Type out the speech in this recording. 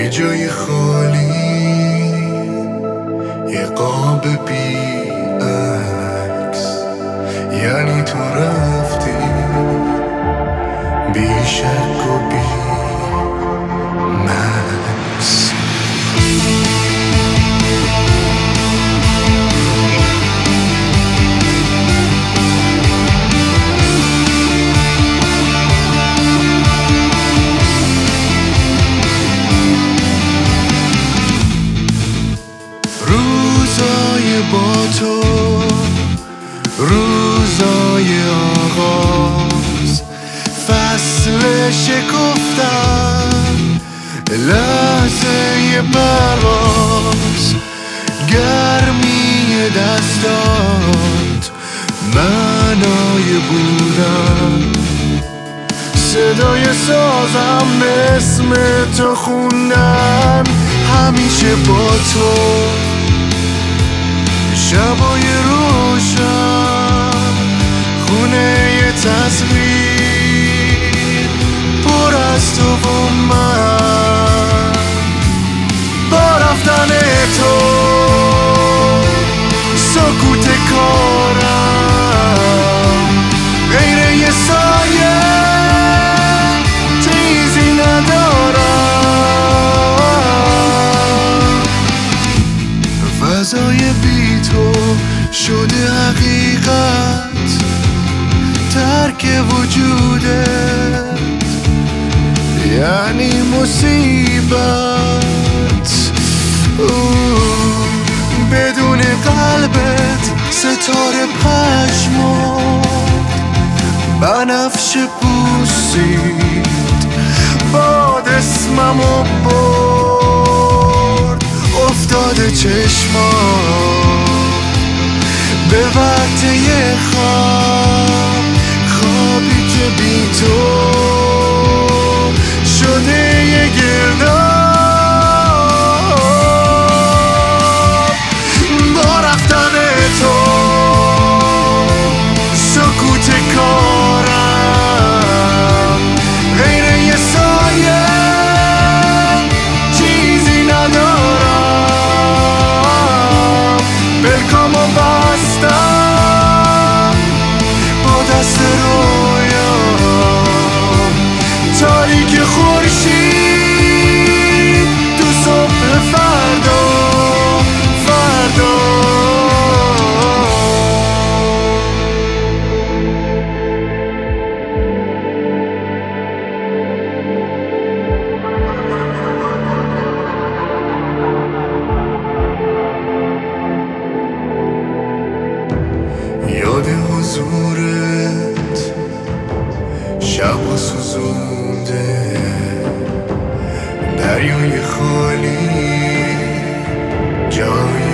یه جای خالی، یه قاب بی عکس، یعنی تو رفتی بی شک و بی مکس. روزای با تو، روزای آغاز، فصل شکفتن، لحظه پرواز، گرمی دستات، معنای بودن، صدای سازم اسم تو خوندن، همیشه با تو، شبای روشن، خونه ی تصویر پر از تو و من. با رفتن تو سکوت کارم غیر یه سایه چیزی ندارم. فضای بی تو شده حقیقت، ترک وجودت یعنی مصیبت. بدون قلبت ستاره پشمرد، بنفش پوسید، باد اسممو برد، افتاده چشمام به وقت یه خواب، خوابی که بی تو شده یه گرداب. با رفتن تو سکوت کارم غیر یه سایه چیزی ندارم. بلکامو بستم با دست رویام، تاریک خورشید تو صبح فردا. یاد حضورت شب و سوزونده، دریای خالی جای